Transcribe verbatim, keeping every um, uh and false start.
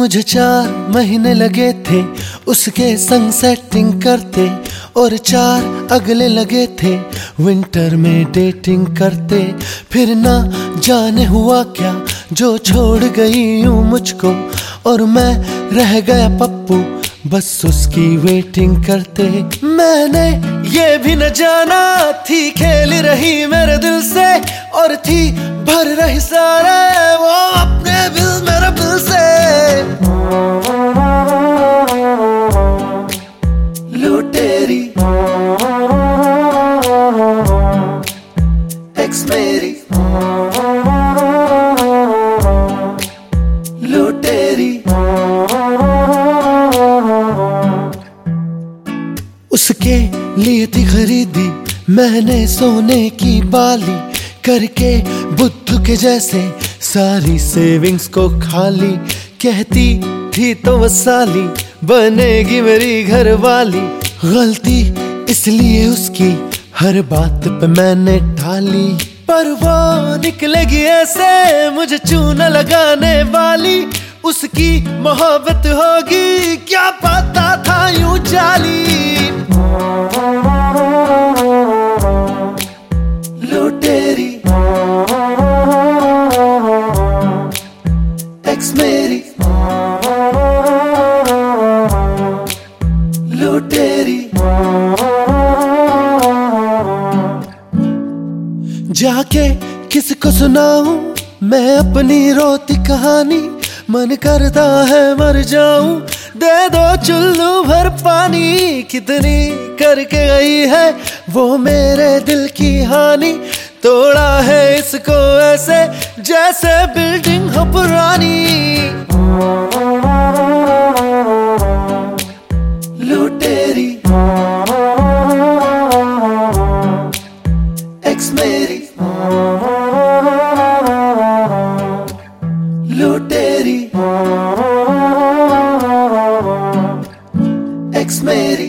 मुझे चार महीने लगे थे उसके संग सेटिंग करते, और चार अगले लगे थे विंटर में डेटिंग करते। फिर ना जाने हुआ क्या जो छोड़ गई यूं मुझको, और मैं रह गया पप्पू बस उसकी वेटिंग करते। मैंने ये भी न जाना थी खेल रही मेरे दिल से, और थी भर रही सारे वो अपने बिल मेरे बिल से। लुटेरी एक्स मेरी, लुटेरी। उसके लिए थी खरीदी मैंने सोने की बाली, करके बुद्ध के जैसे सारी सेविंग्स को खाली। कहती थी तो वो साली बनेगी मेरी घर वाली, गलती इसलिए उसकी हर बात पे मैंने ढाली। पर वो निकलेगी ऐसे मुझे चूना लगाने वाली, उसकी मोहब्बत होगी क्या पता था यूं चाली। लुटेरी एक्स मेरी, लुटेरी। जाके किसको सुनाऊं मैं अपनी रोती कहानी, मन करता है मर जाऊं दे दो चुल्लू भर पानी। कितनी करके गई है वो मेरे दिल की हानि, तोड़ा है इसको ऐसे जैसे बिल्डिंग हो पुरानी। लुटेरी एक्स मेरी, लुटेरी एक्स मेरी।